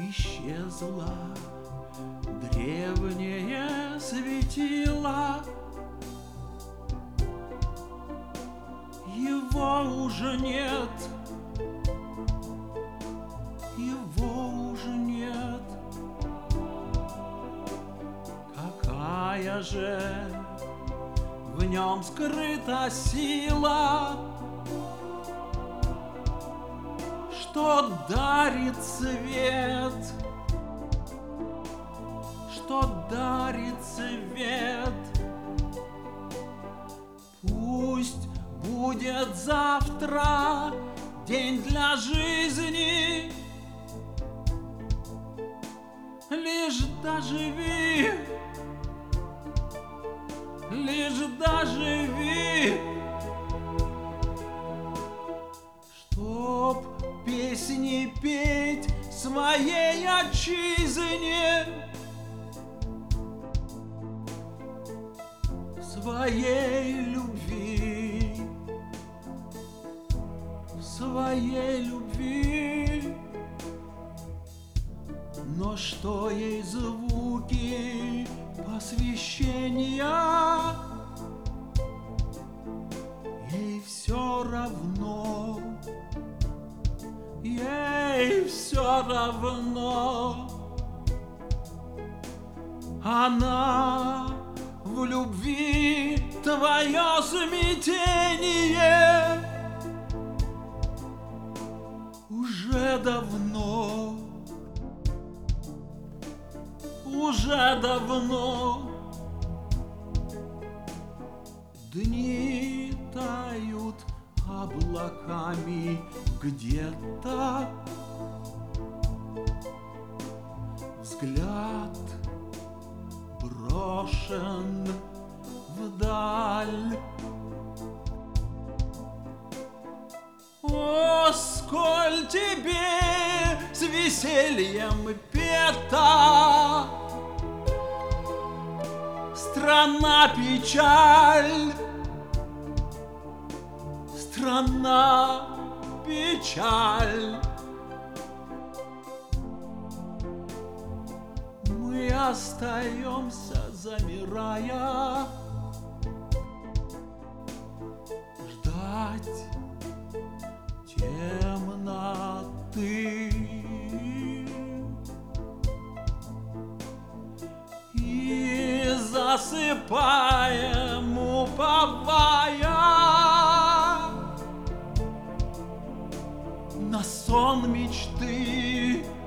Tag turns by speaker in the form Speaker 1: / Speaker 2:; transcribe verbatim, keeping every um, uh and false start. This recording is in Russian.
Speaker 1: Исчезла древнее светило, его уже нет, его уже нет. Какая же в нем скрыта сила, что дарит свет, что дарит свет. Пусть будет завтра день для жизни, лишь доживи, лишь доживи, чтоб песни петь своей отчизне, своей любви, своей любви. Но что ей звуки посвящения, ей все равно, ей все равно. Она в любви твое смятение уже давно, уже давно. Дни тают облаками где-то, взгляд брошен вдаль. О, сколь тебе с весельем пета страна печаль, страна печаль. Мы остаемся, замирая, ждать темноты и засыпаем, уповая на сон мечты.